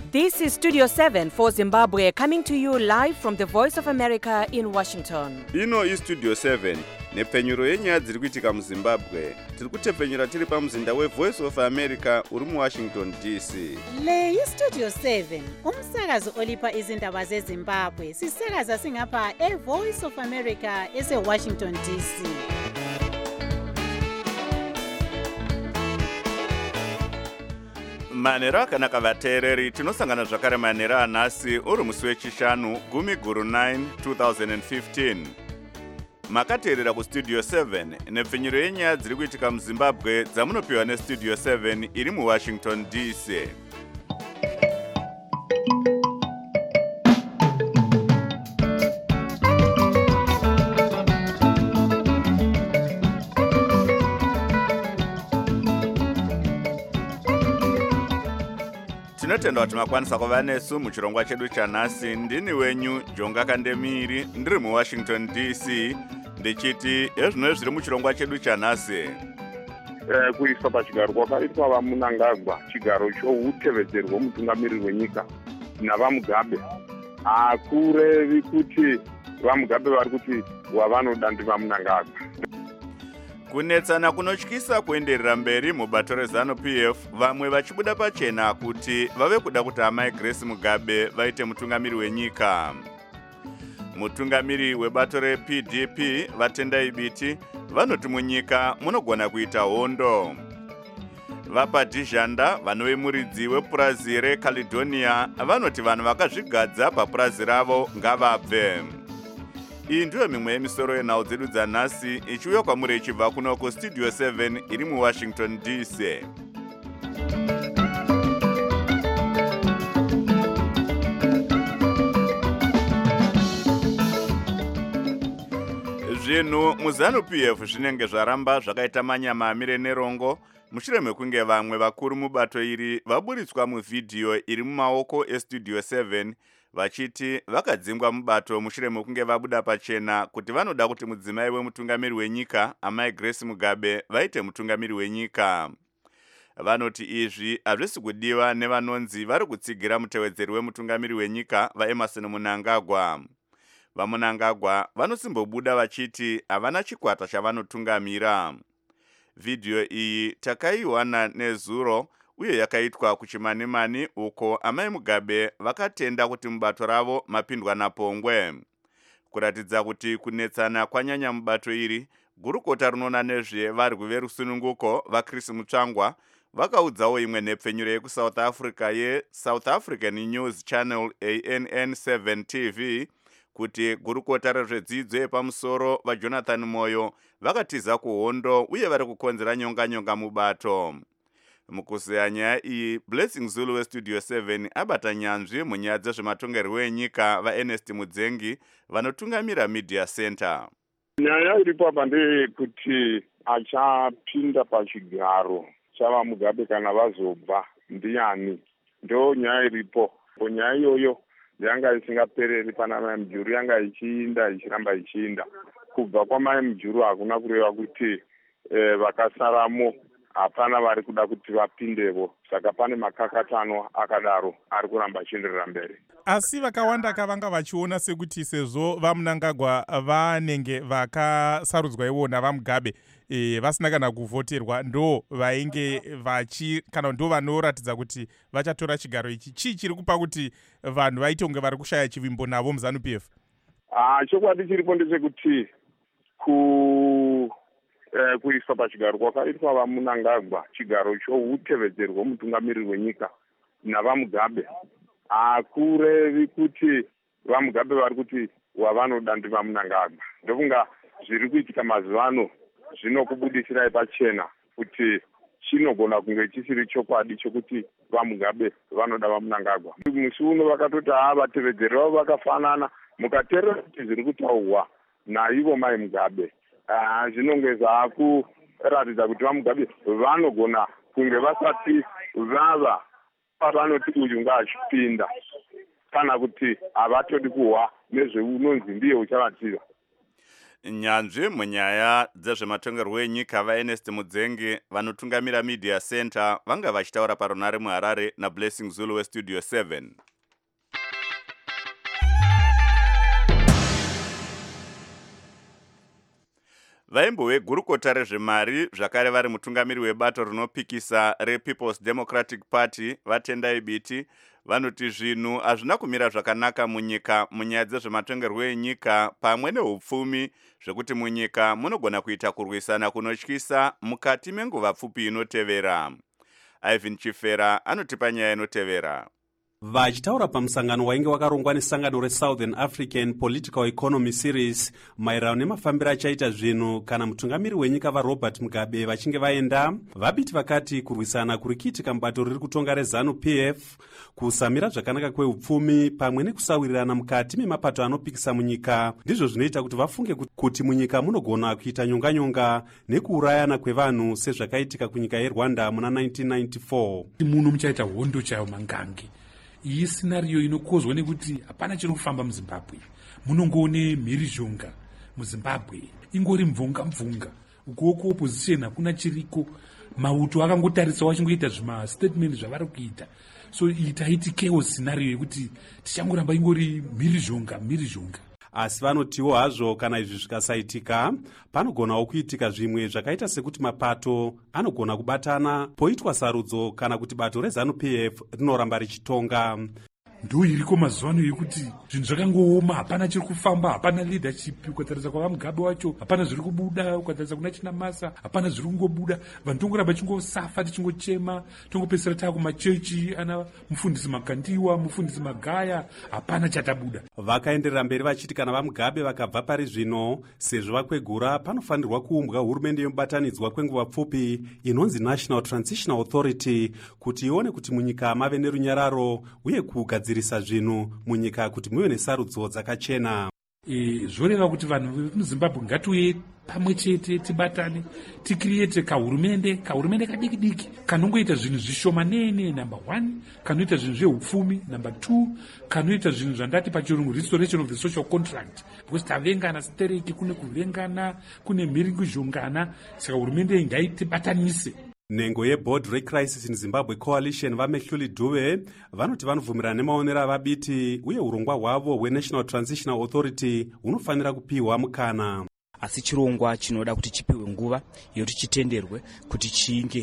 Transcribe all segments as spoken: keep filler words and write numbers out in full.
This is Studio seven for Zimbabwe, coming to you live from the Voice of America in Washington. Ino is Studio seven, nepfenyuro yenyaya dziri kuitika muZimbabwe. Tiri kutepfenyura tiri pamuzinda weVoice of America uri muWashington D C. Le iStudio seven, umsakazo olipa izindaba zeZimbabwe. Sisakaza singapha eVoice of America eseWashington D C. Manera akanaka vateereri, tinosangana zvakare manera anhasi uri musi wechishanu gumi guru nine two thousand fifteen. Makateerera kuStudio seven nepfenyuro yenyaya dziri kuitika muZimbabwe dzamunopiwa neStudio seven iri muWashington D C. Tinotenda kuti makwanisa kuva nesu muchirongwa chedu chanhasi. Ndini wenyu Jonga Kandemiri, ndiri muWashington D C, ndichiti ezvino zviri muchirongwa chedu chanhasi. Eh, kuiswa pachigaro kwakaitwa vaMunangagwa, chigaro choutevedzeri hwomutungamiriri wenyika navaMugabe. Hakurevi kuti vaMugabe vari kuti wavanoda ndivaMunangagwa. Kunetsana kunotyisa kuenderera mberi mubato reZANU-P F, vamwe vachibuda pachena kuti vave kuda kuti amai Grace Mugabe vaite mutungamiri wenyika. Mutungamiri webato reP D P Vatendai Biti vanoti munyika munogona kuita hondo. VaPadizhanda, vanovemuridzi wepurazi reCaledonia, vanoti vanhu vakazvigadza papurazi ravo ngavabve. Iyi ndiyo mimwe yemisoro yenhau dzedu dzanhasi ichiuya kwamuri ichibva kuno kuStudio seven iri muWashington D C. Zvinhu muZANU-P F zvinenge zvaramba zvakaita manyama amire nerongo mushure mekunge vamwe vakuru mubato iri vaburitswa muvhidhiyo iri mumaoko eStudio seven vachiti vakadzingwa mubato mushure mekunge vabuda pachena kuti vanoda kuti mudzimai wemutungamiri wenyika amai Grace Mugabe vaite mutungamiri wenyika. Vanoti izvi hazvisi kudiwa nevanonzi vari kutsigira mutevedzeri wemutungamiri wenyika vaEmmerson Mnangagwa. VaMnangagwa vanosimbobuda vachiti havana chikwata chavanotungamira. Vhidhiyo iyi takaiwana nezuro uye yakaitwa kuchimanimani uko amai Mugabe vakatenda kuti mubato ravo mapindwa napongwe. Kuratidza kuti kunetsana kwanyanya mubato iri, gurukota rinoona nezvevarwi verusununguko vaChris Mutsvangwa vakaudzawo imwe nhepfenyuro yekuSouth Africa yeSouth African News Channel A N N seven T V kuti gurukota rezvedzidzo yepamusoro vaJonathan Moyo vakatiza kuhondo uye vari kukonzera nyonga-nyonga mubato. Mukuzeya nyaya iyi, Blessing Zulu weStudio seven abata nyanzvi munyaya dzezvematongerwo enyika vaErnest Mudzengi vanotungamira Media Center. Nyaya iripo apa ndeyekuti achapinda pachigaro chavaMugabe kana vazobva ndiani, ndo nyaya iripo. Nyaya iyoyo yanga isingapereri pana Mai Mujuru, yanga ichiinda ichiramba ichiinda. Kubva kwaMai Mujuru hakuna kureva kuti eh, vakasaramo hapana vari kuda kuti vapindevo, saka pane makakatano akadaro ari kuramba achienderera mberi. Asi vakawanda kavanga vachiona sekuti sezvo vaMnangagwa vanenge vakasarudzwa iwona vaMugabe e, vasina kana kuvhoterwa, ndo vainge vachi kana ndo vanoratidza kuti vachatora chigaro ichi. Chii chiri kupa kuti vanhu vaite kunge vari kushaya chivimbo navo muZANU-P F? Ah, chokwadi chiripo ndechekuti ku Eh, kuiswa pachigaro kwakaitwa vaMunangagwa, chigaro choutevedzeri hwomutungamiriri wenyika navaMugabe. Hakurevi kuti vaMugabe vari kuti wavanoda ndivaMunangagwa. Ndokunga zviri kuitika mazuva ano zvinokubudisirai pachena kuti chinogona kunge chisiri chokwadi chokuti vaMugabe vanoda vaMunangagwa. Musi uno vakatoti haa vatevedzeri vavo vakafanana, mukateerera kuti zviri kutaurwa naivo Mai Mugabe. Uh, zvinonge zvakuratidza kuti vaMugabe vanogona kunge vasati vava pavanoti uyu ngaachipinda kana kuti havatodi kuhwa nezveunonzi ndiye uchavatiza. nyanzvi munyaya dzezvematongerwo enyika vaErnest Mudzenge vanotungamira Media Center vanga vachitaura parunare muHarare naBlessing Zulu weStudio seven. Vaimbo vegurukota rezvemari zvakare vari mutungamiri webato rinopikisa rePeople's Democratic Party vatendai biti vanoti zvinhu hazvina kumira zvakanaka munyika munyaya dzezvematongerwo enyika pamwe neupfumi zvekuti munyika munogona kuita kurwisana kunotyisa mukati menguva pfupi inotevera. Ivan Chifera anotipa nyaya inotevera. Vachitaura pamusangano wainge wakarongwa nesangano reSouthern African Political Economy Series maererano nemafambiro achaita zvinhu kana mutungamiri wenyika vaRobert Mugabe vachinge vaenda, vabiti vakati kurwisana kuri kuitika mubato riri kutonga reZANU-P F, kusamira zvakanaka kweupfumi pamwe nekusawirirana mukati memapato anopikisa munyika ndizvo zvinoita kuti vafunge kuti munyika munogona kuita nyonganyonga nekuurayana kwevanhu sezvakaitika kunyika yeRwanda muna nineteen ninety-four. Muno muchaita hondo chayo mangange. Iyi scenario inokozwa nekuti hapana chinofamba muZimbabwe. Munongone mhirizhonga muZimbabwe. Ingori mvunga mvunga. Ukoko opposition hakuna chiriko. Mauto akangotarisa wachingoita zvima statement zvavari kuita. So itaiti chaos scenario yekuti tichangoramba ingori mhirizhonga mhirizhonga. Asi vanotiwo hazvo kana izvi zvikasaitika panogonawo kuitika zvimwe zvakaita sekuti mapato anogona kubatana poitwa sarudzo kana kuti bato reZANU-P F rinoramba richitonga. Ndo iriko mazuva ano yekuti zvinhu zvakangooma, hapana chiri kufamba, hapana leadership. Ukatarisa kwa Mugabe wacho hapana zviri kubuda, ukatarisa kuna Chinamasa hapana zviri kungobuda. Vanhu tongoramba tichingosafa tichingochema, tongopesera taa kumachechi ana mufundisi Makandiwa, mufundisi Magaya, hapana chatabuda. Vakaenderera mberi vachiti kana vaMugabe vakabva pari zvino sezvo vakwegura panofanirwa kuumbwa hurumende yomubatanidzwa kwenguva pfupi inonzi National Transitional Authority kuti ione kuti munyika mave nerunyararo uye kugadzirisa zvinhu munyika kuti muve nesarudzo dzakachena. E, zvoreva kuti vanhu vemuZimbabwe ngatiuye pamwe chete tibatane tikriete kahurumende kahurumende kadiki diki kanongoita zvinhu zvishomanene number one, kanoita zvinhu zveupfumi number two, kanoita zvinhu zvandati pachirungu restoration of the social contract, because tavengana stereki, kune kuvengana, kune mhirizhongana, saka hurumende ngaitibatanise. Nhengo yeBoardroom Crisis in Zimbabwe Coalition vaMehluli Dube vanoti vanobvumirana nemaonero avabiti uye urongwa hwavo hweNational Transitional Authority hunofanira kupiwa mukana. Asi chirongwa chinoda kuti chipiwe nguva yekuti chitenderwe kuti chinge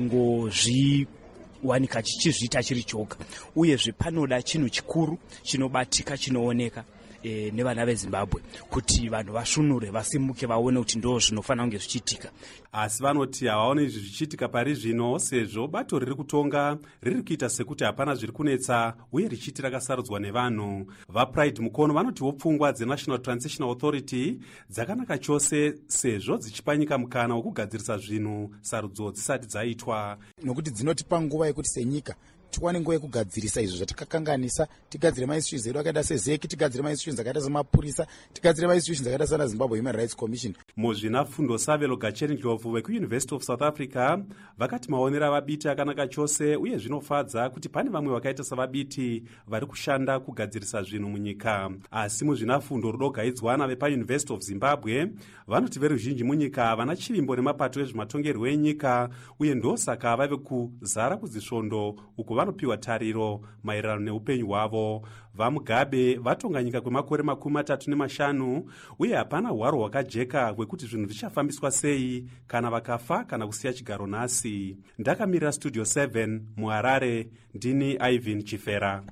chichingozviwanika chichizviita chiri choga, uyezve panoda chinhu chikuru chinobatika chinooneka E, nevana veZimbabwe kuti vanhu vasvinure vasimuke vaone kuti ndo zvinofanira kunge zvichiitika. Asi vanoti havaone izvi zvichiitika pari zvino sezvo bato riri kutonga riri kuita sekuti hapana zviri kunetsa uye richiti rakasarudzwa nevanhu. VaPride Mukono vanotiwo pfungwa dzeNational Transitional Authority dzakanaka chose sezvo dzichipa nyika mukana wokugadzirisa zvinhu sarudzo dzisati dzaitwa, nokuti dzinotipa nguva yekuti senyika tiwane nguva yekugadzirisa izvo zvatakakanganisa, tigadzire mainstitutions edu akaita sezeki, tigadzire mainstitutions akaita semapurisa, tigadzire mainstitutions akaita sana Zimbabwe Human Rights Commission. Muzvinafundo Savelo Gacheni-Ndlovu vekuUniversity of South Africa vakati maonero avabiti akanaka chose uye zvinofadza kuti pane vamwe vakaita savabiti vari kushanda kugadzirisa zvinhu munyika. Asi muzvinafundo rudogaidzwa navepaUniversity of Zimbabwe vanoti veruzhinji munyika havana chivimbo nemapato ezvematongerwo enyika uye ndosaka vave kuzara kudzisvondo uko vanopiwa tariro maererano neupenyu hwavo. VaMugabe vatonga nyika kwemakore makumi matatu nemashanu uye hapana hwaro hwakajeka hwekuti zvinhu zvichafambiswa sei kana vakafa kana kusiya chigaro nhasi. Ndakamirira Studio seven muHarare, ndini Ivan Chifera.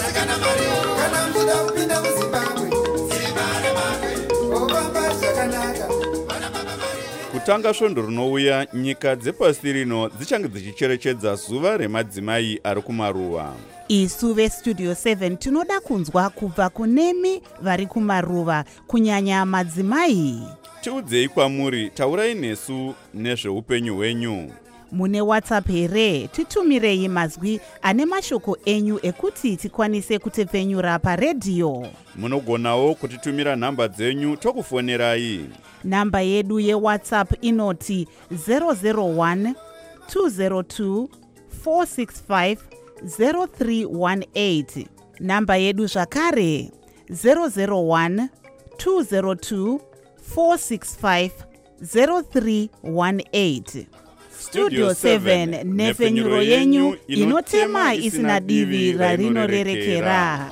Kutanga svondo rinouya, nyika dzepasi rino dzichange dzichicherechedza zuva remadzimai ari kumaruva. Isu veStudio seven tinoda kunzwa kubva kunemi vari kumaruva, kunyanya madzimai. Tiudzei kwamuri, taurai nesu nezveupenyu hwenyu. Mune WhatsApp here? Titumirei mazwi ane mashoko enyu ekuti tikwanise kutepfenyura paredhiyo. Munogonawo kutitumira nhamba dzenyu tokufonerai. Namba yedu yeWhatsApp inoti zero zero one two zero two four six five zero three one eight. Namba yedu zvakare zero zero one two zero two four six five zero three one eight. Studio seven, nefenyuro yenyu inotema isina divi rarinorerekera.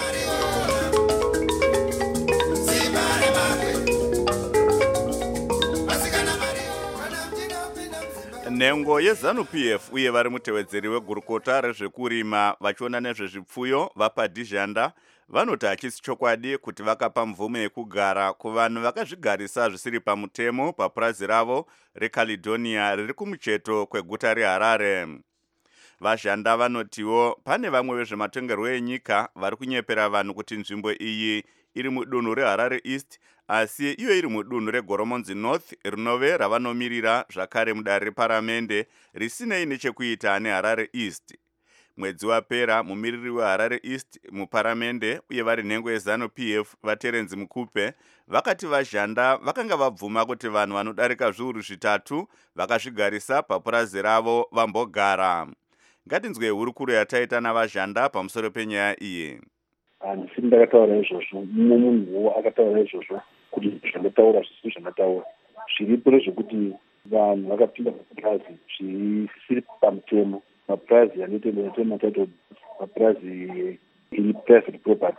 Nhengo yeZANU P F uye vari mutevedzeri wegurukota rezvekurima vachiona nezvezvipfuyo vapadhizhanda vanoti hachisi chokwadi kuti vakapa mvumo yekugara kuvanhu vakazvigarisa zvisiri pamutemo papurazi ravo reCaledonia riri kumucheto kweguta reHarare. Vazhanda vanotiwo pane vamwe vezvematongerwo enyika vari kunyepera vanhu kuti nzvimbo iyi iri mudunhu reHarare East asi iyo iri mudunhu reGoromonzi North rinove ravanomirira zvakare mudare reparamende risinei nechekuita neHarare East. Mwedzi wapera mumiriri weHarare East muparamende uye vari nhengo yeZANU P F vaTerenzi Mukupe vakati vazhanda vakanga vabvuma kuti vanhu vanodarika zviuru zvitatu vakazvigarisa papurazi ravo vambogara. Ngatinzwe hurukuro yataita navazhanda pamusoro penyaya iyi. Handisi ndakataura izvozvo, mumwe munhuwo akataura izvozvo kuti zvandataura zvisiri zvandataura. Zviripo rezvekuti vanhu vakapinda mapurazi zvisiri pamutemo, mapurazi anoitwa matitle, mapurazi iri private property.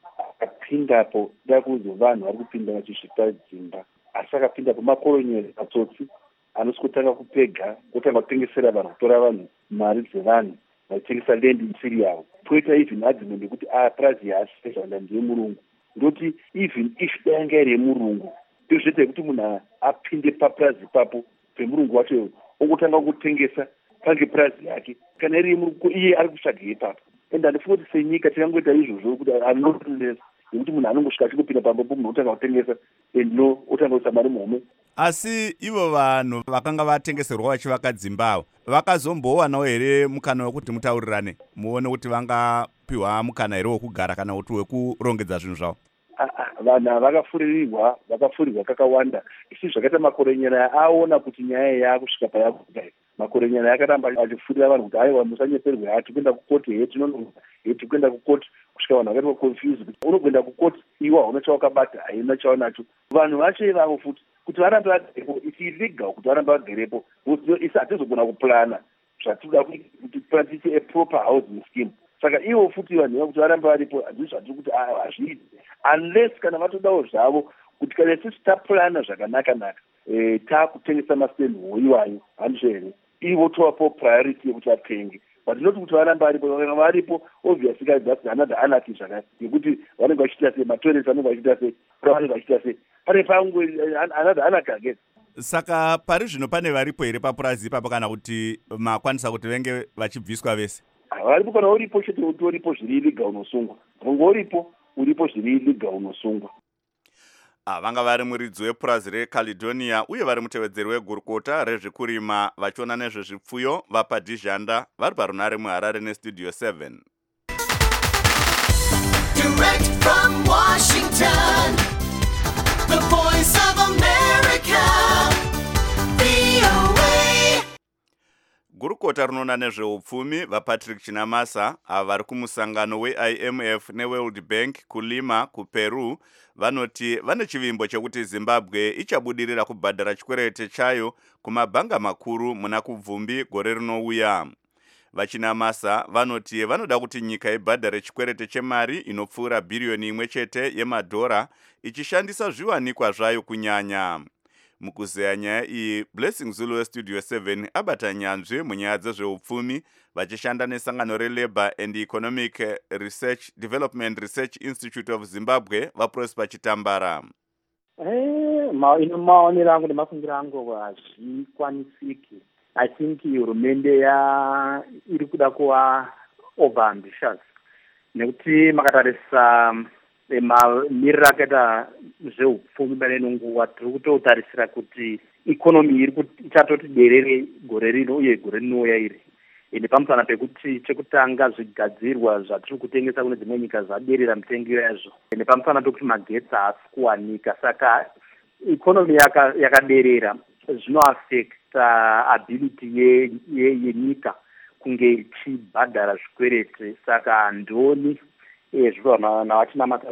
Akapindapo da kuzi vanhu vari kupinda vachisvika dzimba, asi akapindapo makoronyeri matsotsi anoswotanga kupega otanga kutengesera vanhu, kutora vanhu mari dzevanhu vachitengesa lendi isiri yavo. Poita even argument yekuti ah purazi yaasipezvanda ndeyemurungu. Ndoti even if danga iri yemurungu ndozvoita kuti munhu apinde papurazi papo pemurungu wacho ongotanga kutengesa pange purazi yake kana iri yemurungu iye ari kutsvaga ipapo. Ende handifunga kuti senyika tingangoita izvozvo kuti anonesa yekuti munhu anongosvika achingopinda pambapo munhu otanga kutengesa endo otanga kuisa mari muhomwe. Asi ivo vanhu vakanga vatengeserwa vachivaka dzimba vakazombowanawo here mukana wekuti mutaurirane muone kuti vangapiwa mukana here wekugara kana kuti wekurongedza zvinhu zvavo? Vanhu vakafurirwa vakafurirwa kakawanda. Isi zvakaita makorenyera aona kuti nyaya yakusvika payakudai. Makorenyera akaramba achifurira vanhu kuti aiwa musanyeperwe, hati kuenda kukoti he tinono heti kuenda kukoti, kusvika vanhu vakaita confused kuti unokuenda kukoti iwa hauna chawakabata haina chawanacho. Vanhu vacho ivavo futi kuti varambe vagerepo it's illegal kuti varambe vagerepo. Isi hatizogona kuplana zvatinoda kuti tiite a proper housing scheme. Saka ivo futi vanhu kuti varambe varipo hazvisi zvatiri kuti hazviiti unless kana vatodawo zvavo kuti kana sisi taplana zvakanaka naka eh takutengesa mastenho iwayo handizvo here ivo tovapo priority yekuti vatenge, but not kuti varambe varipo. Kana varipo obviously that's another anarchy zvakare yekuti vanenge vachiita sei, matoilets vanenge vachiita sei, vanenge vachiita sei, pane pangu another anarchy again. Saka pari zvino pane varipo here papurazi ipapo kana kuti makwanisa kuti venge vachibviswa vese? Varipo kana uripo chete kuti uripo zviri illegal unosungwa. Mungu uripo uripo zviri illegal unosungwa. Ah, vanga vari muridzi wepurazi reCaledonia uye vari mutevedzeri wegurukota rezvekurima vachiona nezvezvipfuyo vapadhizhanda vari parunare muHarare neStudio seven. Direct from Washington, the voice of America, V O A. Gurukota rinoona nezveupfumi vaPatrick Chinamasa ava vari kumusangano weI M F neWorld Bank kuLima kuPeru vanoti vane chivimbo chekuti Zimbabwe ichabudirira kubhadhara chikwerete chayo kumabhanga makuru muna kubvumbi gore rinouya. VaChinamasa vanoti vanoda kuti nyika ibhadhare chikwerete chemari inopfuura bhiriyoni imwe chete yemadhora ichishandisa zviwanikwa zvayo kunyanya. Mukuzeya nyaya iyi, Blessing Zulu weStudio seven abata nyanzvi munyaya dzezveupfumi vachishanda nesangano reLabour and Economic Research Development Research Institute of Zimbabwe vaProsper Chitambara. Eh, ma ino maonera angu nemafungira angu hazvikwanisiki. I think hurumende ya iri kuda kuva over ambitious. Nekuti makatarisa mamiriro akaita zveupfumi pane nguva tiri kutotarisira kuti ikonomi iri ichatoti derere gore rino uye gore rinouya iri. Ende pamusana pekuti chekutanga zvigadzirwa zvatiri kutengesa kune dzimwe nyika zvaderera mitengo yazvo. Ende pamusana pekuti magetsi haasi kuwanika, saka ikonomi yakaderera zvinoaffecta ability yenyika kunge ichibhadhara zvikwerete. Saka handoni zviro navachinamata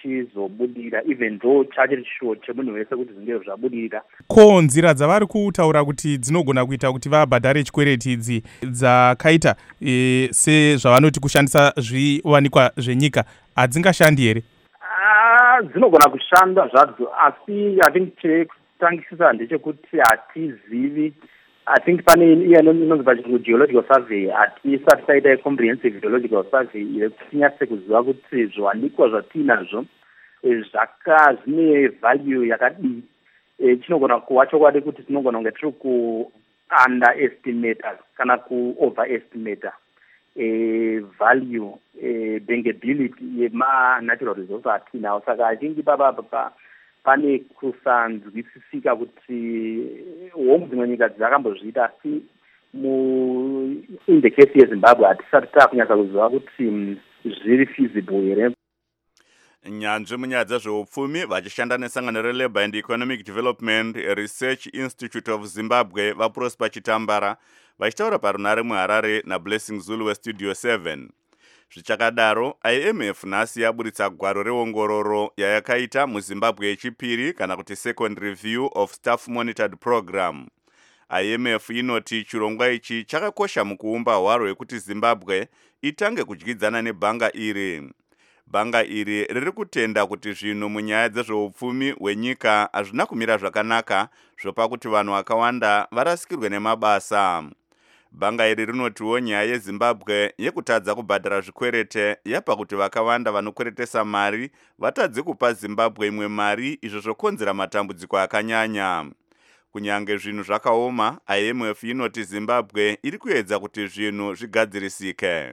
zvichizobudira even though chacho chishuwo chemunhu wese kuti zvinge zvabudirira. Ko nzira dzavari kutaura kuti dzinogona kuita kuti vabhadhare chikwereti idzi dzakaita e, sezvavanoti kushandisa zviwanikwa zvenyika hadzingashandi here? Ah, dzinogona kushanda zvadzo asi I think chekutangisisa ndechekuti hatizivi. I think pane iye inonzi pachirungu geological survey hatisati taita comprehensive geological survey yekunyatse kuziva kuti zviwanikwa zvatinazvo zvaka zvine value yakadii. E, chinogona kuva chokwadi kuti tinogona kunge tiri ku underestimate kana ku overestimate e, value e, bankability yema-natural resources atinawo. Saka azhinji papapa pane kusanzwisisika kuti hongu dzimwe nyika dzakambozviita asi in the case yeZimbabwe hatisati takunyatsa kuziva kuti zviri feasible here. Nyanzvi munyaya dzezveupfumi vachishanda nesangano reLabour and Economic Development Research Institute of Zimbabwe vaProsper Chitambara vachitaura parunare muHarare naBlessing Zulu weStudio seven. Zvichakadaro, I M F nhasi yaburitsa gwaro reongororo yayakaita muZimbabwe yechipiri kana kuti second review of staff monitored program. I M F inoti chirongwa ichi chakakosha mukuumba hwaro yekuti Zimbabwe itange kudyidzana nebhanga iri. Bhanga iri riri kutenda kuti zvinhu munyaya dzezveupfumi hwenyika hazvina kumira zvakanaka zvopa kuti vanhu vakawanda varasikirwe nemabasa. Bhanga iri rinotiwo nyaya yeZimbabwe yekutadza kubhadhara zvikwerete yapa kuti vakawanda vanokweretesa mari vatadzi kupa Zimbabwe imwe mari izvo zvokonzera matambudziko akanyanya. Kunyange zvinhu zvakaoma, I M F inoti Zimbabwe iri kuedza kuti zvinhu zvigadzirisike.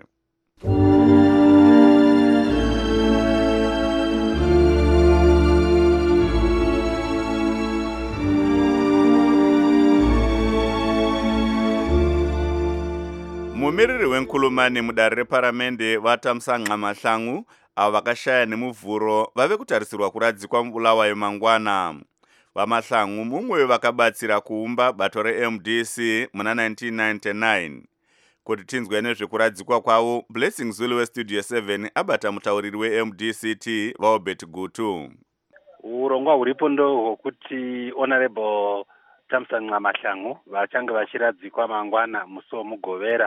Mumiriri wenkulumani mudare reparamende vatamsanqa mahlangu avo vakashaya nemuvhuro vave kutarisirwa kuradzikwa mubulawayo mangwana. VaMahlangu mumwe vakabatsira kuumba bato re-M D C muna nineteen ninety-nine. Kuti tinzwe nezvekuradzikwa kwavo, Blessing Zulu weStudio seven abata mutauriri we-M D C T vaObert Gutu. Urongwa huripo ndo hwokuti Honorable Tamsanqa Mahlangu vachange vachiradzikwa mangwana musi womugovera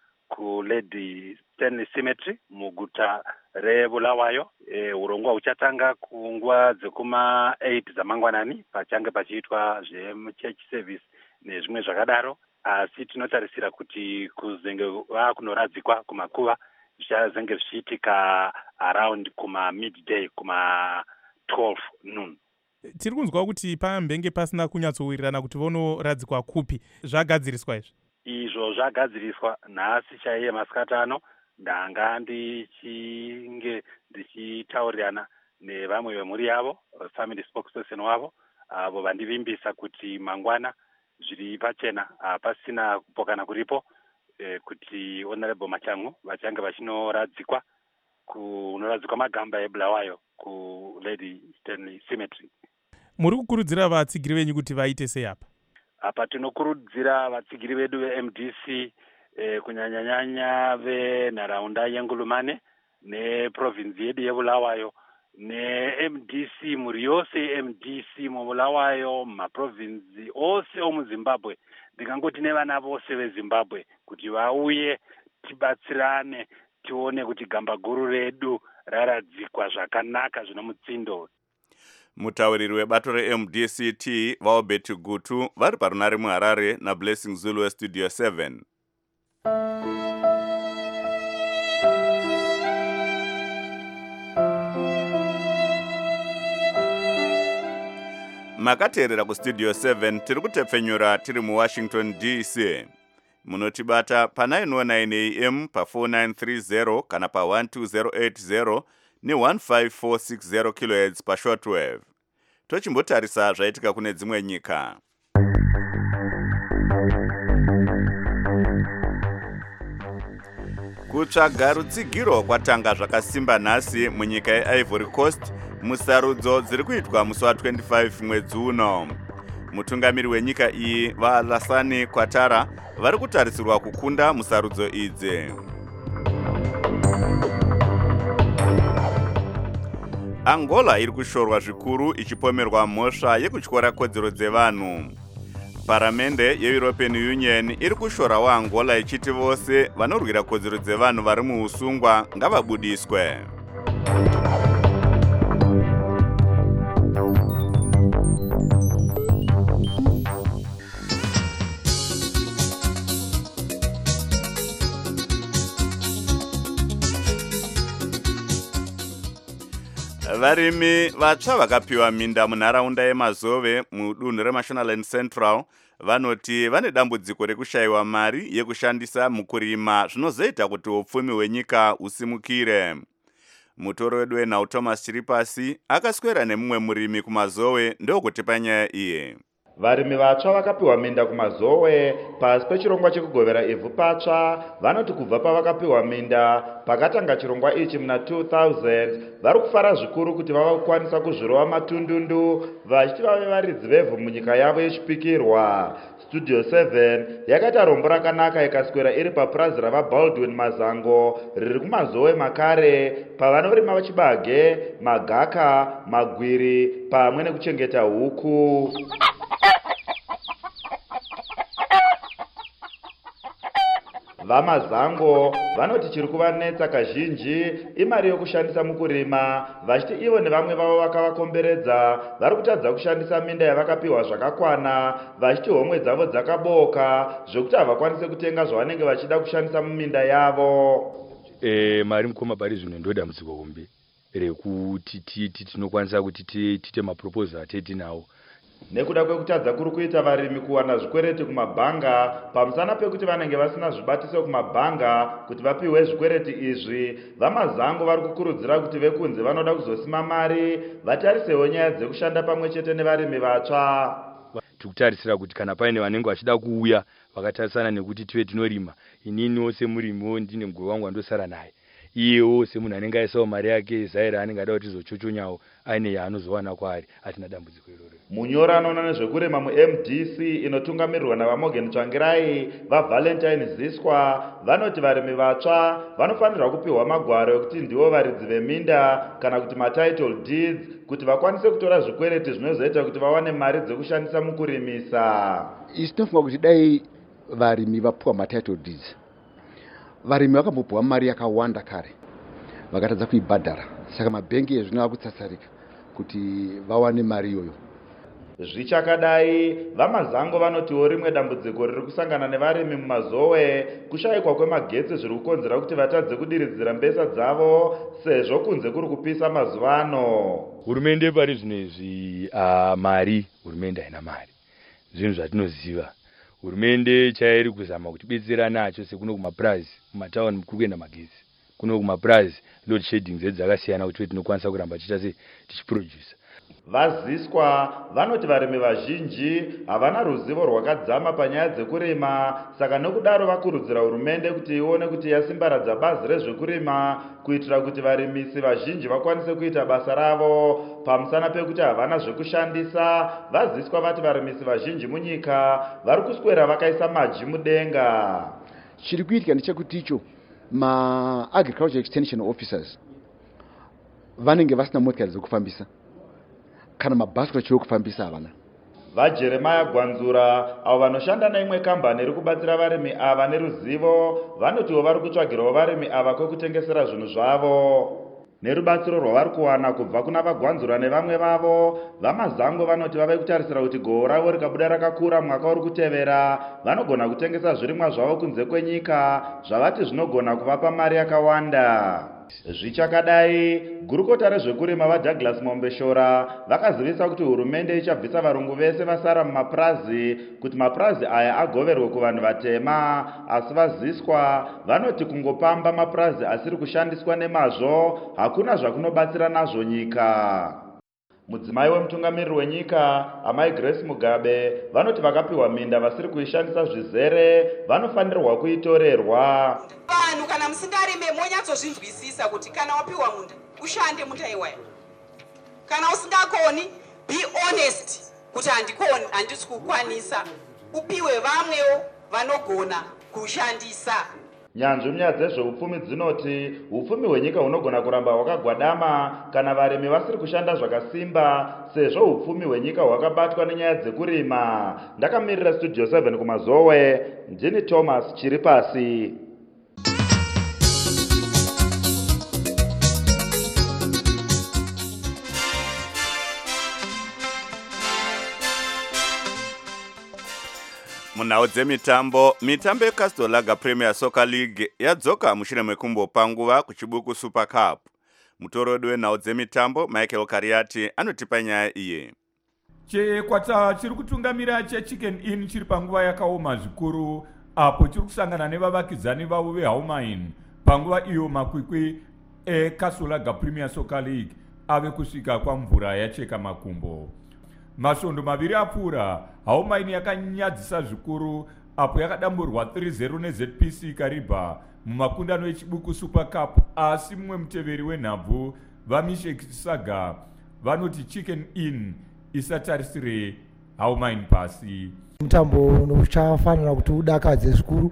ku Lady Stanley Cemetery muguta reBulawayo. E, urongwa huchatanga kunguva dzekuma eight dzamangwanani pachange pachiitwa zvemuchurch service nezvimwe zvakadaro, asi tinotarisira kuti kuzenge vakunoradzikwa kumakuva zvichazenge zvichiitika around kuma midday kuma twelve noon. Tiri kunzwa kuti pambenge pasina kunyatsowirirana kuti vonoradzikwa kupi. Zvagadziriswa izvi? Izvo zvagadziriswa nhasi chaiye masikati ano ndanga ndichinge ndichitaurirana nevamwe vemhuri yavo, family spokesperson wavo, avo vandivimbisa kuti mangwana zviri pachena pasina kupokana kuripo, e, kuti Honorable Mahlangu vachange vachinoradzikwa kunoradzikwa magamba eBulawayo ku Lady Stanley Cemetery. Muri kukurudzira vatsigiri venyu kuti vaite sei apa? Apa tinokurudzira vatsigiri vedu ve-M D C eh, kunyanyanyanya venharaunda yeNgulumane neprovinsi yedu yeBulawayo ne-M D C muri yose ye-M D C muBulawayo maprovinsi ose omuZimbabwe, ndingangoti nevana vose veZimbabwe kuti vauye tibatsirane tione kuti gamba guru redu raradzikwa zvakanaka zvino mutsindo. Mutauriri webato re-M D C T vaObert Gutu vari parunare muHarare naBlessing Zulu weStudio seven. Makateerera kuStudio seven tiri kutepfenyura tiri muWashington D C. Munotibata pa nine oh nine A M pa four nine three zero kana pa one two zero eight zero ne one five four six zero kilohertz pa shortwave. Tochimbotarisa zvaitika kune dzimwe nyika. Kutsvaga rutsigiro kwatanga zvakasimba nhasi munyika yeIvory Coast musarudzo dziri kuitwa musi wa twenty-five mwedzi uno. Mutungamiri wenyika iyi vaAlassane Ouattara vari kutarisirwa kukunda musarudzo idzi. Angola iri kushorwa zvikuru ichipomerwa mhosva yekutyora kodzero dzevanhu. Paramende yeEuropean Union iri kushorawo Angola ichiti vose vanorwira kodzero dzevanhu vari muusungwa ngavabudiswe. Varimi vatsva vakapiwa minda munharaunda yeMazove mudunhu reMashonaland Central vanoti vane dambudziko rekushayiwa mari yekushandisa mukurima zvinozoita kuti upfumi hwenyika husimukire. Mutoro wedu wenhau Thomas Chiripasi akaswera nemumwe murimi kuMazove ndokuti panyaya iye. Varimi vatsva vakapiwa minda kuMazove pasi pechirongwa chekugovera ivhu patsva vanoti kubva pavakapiwa minda pakatanga chirongwa ichi muna two thousand vari kufara zvikuru kuti vava kukwanisa kuzvirova matundundu vachiti vave varidzi vevhu munyika yavo yechipikirwa. Studio seven yakaita rombo rakanaka ikaswera iri papurazi ravaBaldwin Mazango riri kuMazove makare pavanorima vachibage, magaka, magwiri pamwe nekuchengeta huku. VaMazango vanoti chiri kuvanetsa kazhinji imari yokushandisa mukurima vachiti ivo nevamwe vavo vakavakomberedza vari kutadza kushandisa minda yavakapiwa zvakakwana vachiti homwe dzavo dzakaboka zvokuti havakwanise kutenga zvavanenge vachida kushandisa muminda yavo. E, mari mukoma bari zvino ndodambudziko hombe rekuti titi tinokwanisa kuti tiite maproposal atetinawo. Nekuda kwekutadza kuri kuita varimi kuwana zvikwereti kumabhanga pamusana pekuti vanenge vasina zvibatiso kumabhanga kuti vapiwe zvikwereti izvi, VaMazango vari kukurudzira kuti vekunze vanoda kuzosima mari vatarisewo nyaya dzekushanda pamwe chete nevarimi vatsva. Tikutarisira kuti kana paine vanenge vachida kuuya vakatarisana nekuti tive tinorima, ininiwo semurimiwo ndine mugove wangu wandosara naye, iyewo semunhu anenge aisawo mari yake zaira anenge ada kuti zochochonyawo aine yaanozowana kwaari, hatina dambudziko iroro. Munyori anoona nezvekurima mu-M D C inotungamirirwa navaMorgan Tsvangirai vaValentine Ziswa vanoti varimi vatsva vanofanirwa kupiwa magwaro ekuti ndivo varidzi veminda kana kuti matitle deeds kuti vakwanise kutora zvikwereti zvinozoita kuti vawane mari dzekushandisa mukurimisa. Isi tinofunga kuti dai varimi vapiwa matitle deeds, varimi vakambopiwa mari yakawanda kare vakatadza kuibhadhara, saka mabhengi ezvino vakutsatsaririka kuti vawane mari iyoyo. Zvichakadai VaMazango vanotiwo rimwe dambudziko riri kusangana nevarimi muMazove kushayikwa kwemagetsi zviri kukonzera kuti vatadze kudiridzira mbesa dzavo sezvo kunze kuri kupisa mazuva ano. Hurumende pari zvino izvi uh, mari hurumende haina mari, zvinhu zvatinoziva. Hurumende chairi kuzama kutibetsera nacho sekuno kumapurazi kumatauni kuri kuenda magetsi, kuno kumapurazi load shedding dzedu dzakasiyana kuti tinokwanisa kuramba tichita sei tichiproduce. VaZiswa vanoti varimi vazhinji havana ruzivo rwakadzama panyaya dzekurima, saka nokudaro vakurudzira hurumende kuti ione kuti yasimbaradza bazi rezvekurima kuitira kuti varimisi vazhinji vakwanise kuita basa ravo. Pamusana pekuti havana zvekushandisa, VaZiswa vati varimisi vazhinji munyika vari kuswera vakaisa maji mudenga. Chiri kuitika ndechekuti icho ma-agriculture extension officers vanenge vasina motikari dzekufambisa kana mabhasikoro chokufambisa havana. VaJeremiah Gwanzura avo vanoshanda neimwe kambani iri kubatsira varimi ava neruzivo vanotiwo vari kutsvagirawo varimi ava kwekutengesera zvinhu zvavo. Nerubatsiro rwavari kuwana kubva kuna vaGwanzura nevamwe vavo, VaMazango vanoti vave kutarisira kuti gohwo ravo rikabuda rakakura mwaka uri kutevera vanogona kutengesa zvirimwa zvavo kunze kwenyika zvavati zvinogona kuvapa mari yakawanda. Zvichakadai, gurukota rezvekurima vaDouglas Mombeshora vakazivisa kuti hurumende ichabvisa varungu vese vasara mumapurazi kuti mapurazi aya agoverwe kuvanhu vatema, asi VaZiswa vanoti kungopamba mapurazi asiri kushandiswa nemazvo hakuna zvakunobatsira nazvo nyika. Mudzimai wemutungamiriri wenyika amai Grace Mugabe vanoti vakapiwa minda vasiri kuishandisa zvizere vanofanirwa kuitorerwa. Vanhu kana musingarime monyatsozvinzwisisa kuti kana wapiwa munda ushande munda iwayo. Kana usingakoni be honest kuti handikoni handisi kukwanisa, upiwe vamwewo vanogona kushandisa. nyanzvi munyaya dzezveupfumi dzinoti upfumi hwenyika hunogona kuramba hwakagwadama kana varimi vasiri kushanda zvakasimba sezvo upfumi hwenyika hwakabatwa nenyaya dzekurima. Ndakamirira studio seven kumazowe, ndini Thomas chiri pasi. Munhau dzemitambo, mitambo yeCastle Lager Premier Soccer League yadzoka mushure mekumbopa nguva kuchibuku Super Cup. Mutorodi wenhau dzemitambo Michael Kariati anotipa nyaya iye. Chekwata chiri kutungamira cheChicken Inn chiri panguva yakaoma zvikuru apo chiri kusangana nevavakidzani vavo veHaumain panguva iyo makwikwi eCastle Lager Premier Soccer League ave kusvika kwamvura yacheka makumbo. Masvondo maviri apfuura, Haumain yakanyadzisa zvikuru apo yakadamburwa three zero neZ P C Kariba mumakundano echibuku Super Cup, asi mumwe muteveri wenhabvu vaMishek Saga vanoti Chicken Inn isatarisire Haumain pasi. Mutambo unofanira kuti udakadze zvikuru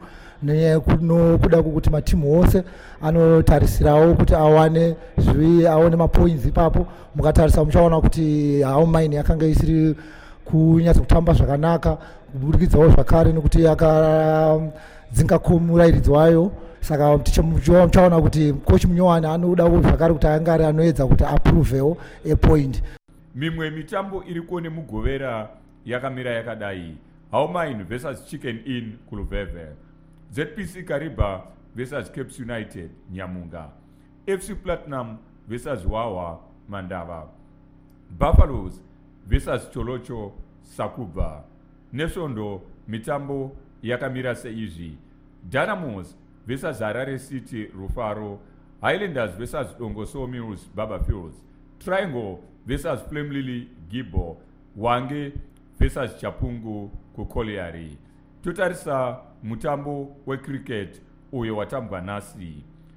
nekuda kwokuti matimu ose anotarisirawo kuti awane zvi aone mapoints ipapo. Mukatarisa muchaona kuti Haumain yakanga isiri kunyatsa kutamba zvakanaka kuburikidzawo zvakare nekuti yakadzinga kumurairidzi wayo. Saka muchaona kuti coach Munyowani anoda zvakare kuti angare anoedza kuti approvewo a point. Mimwe mitambo iri kuone mugovera yakamira yakadai: Haumain versus Chicken Inn Kuluveve, Z P C Kariba versus Capes United Nyamunga, F C Platinum versus Wawa Mandava, Buffaloes versus Cholocho Sakuba. Nesvondo mitambo yakamira seizvi: Dynamos versus Harare City Rufaro, Highlanders versus Dongoso Mills Baba Fields, Triangle versus Flame Lily Gibo, Wange versus Chapungu Kukoliari. Totarisa mutambo wecricket uyo watambwa nasi.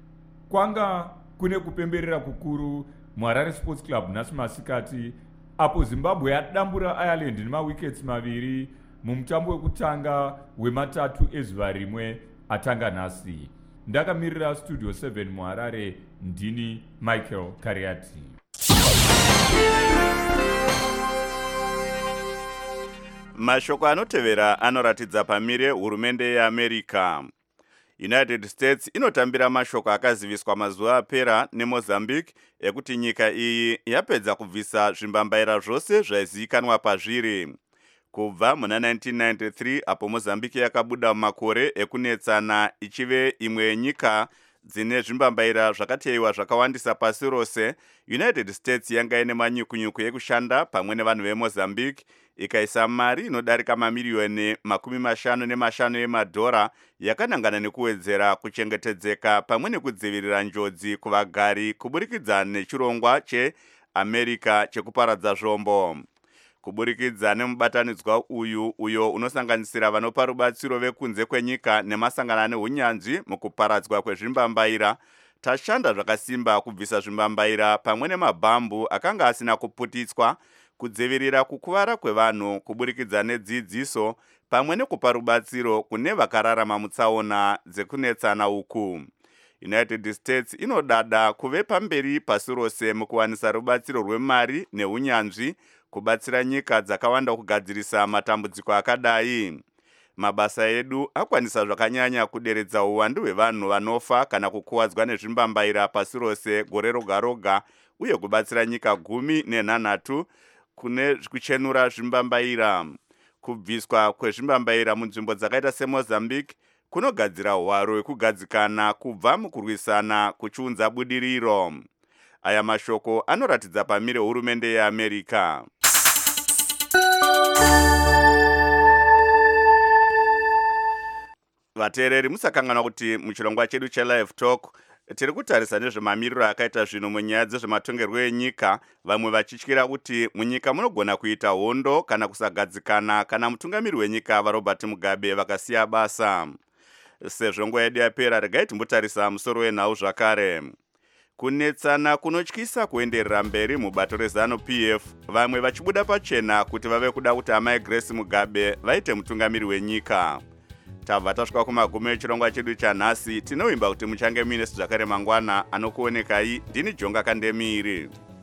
Kwanga kune kupemberera kukuru muHarare Sports Club nasi masikati apo Zimbabwe yadambura Ireland nemawickets maviri mumutambo wekutanga wematatu ezuva rimwe atanga nasi. Ndakamirira Studio seven muHarare, ndini Michael Kariati. Mashoko anotevera anoratidza pamire hurumende yeAmerica. United States inotambira mashoko akaziviswa mazuva apera neMozambique ekuti nyika iyi yapedza kubvisa zvimbambaira zvose zvaizivikanwa pazviri. Kubva muna nineteen ninety-three apo Mozambique yakabuda mumakore ekunetsana ichive imwe yenyika dzine zvimbambaira zvakateiwa zvakawandisa pasi rose, United States yanga ine manyukunyuku yekushanda pamwe nevanhu veMozambique ikaisa mari inodarika mamiliyoni makumi mashanu nemashanu emadhora yakanangana nekuwedzera kuchengetedzeka pamwe nekudzivirira njodzi kuvagari kuburikidza nechirongwa cheAmerica chekuparadza zvombo. Kuburikidza nemubatanidzwa uyu uyo unosanganisira vanopa rubatsiro vekunze kwenyika nemasangano nehunyanzvi mukuparadzwa kwezvimbambaira, tashanda zvakasimba kubvisa zvimbambaira pamwe nemabhambu akanga asina kuputitswa, kudzivirira kukuvara kwevanhu kuburikidza nedzidziso pamwe nekupa rubatsiro kune vakararama mutsaona dzekunetsana uku. United States inodada kuve pamberi pasi rose mukuwanisa rubatsiro rwemari nehunyanzvi kubatsira nyika dzakawanda kugadzirisa matambudziko akadai. Mabasa edu akwanisa zvakanyanya kuderedza uwandu hwevanhu vanofa kana kukuwadzwa nezvimbambaira pasi rose gore roga roga, uye kubatsira nyika gumi nenhanhatu kune kuchenura zvimbambaira. Kubviswa kwezvimbambaira munzvimbo dzakaita seMozambique kunogadzira hwaro hwekugadzikana kubva mukurwisana kuchiunza budiriro. Aya mashoko anoratidza pamire hurumende yeAmerica. Vateereri musakanganwa kuti muchirongwa chedu cheLive Talk tiri kutarisa nezvemamiriro akaita zvinhu munyaya dzezvematongerwo enyika, vamwe vachityira kuti munyika munogona kuita hondo kana kusagadzikana kana mutungamiri wenyika vaRobert Mugabe vakasiya basa. Sezvo nguva yedu yapera, regai timbotarisa musoro wenhau zvakare. Kunetsana kunotyisa kuenderera mberi mubato reZanu P F, vamwe vachibuda pachena kuti vave kuda kuti amai Grace Mugabe vaite mutungamiri wenyika. tabva tasvika kumagumo echirongwa chedu chanhasi. Tinovimba kuti muchange muine zvakare mangwana anokuonekai. Ndini Jonga Kandemiri.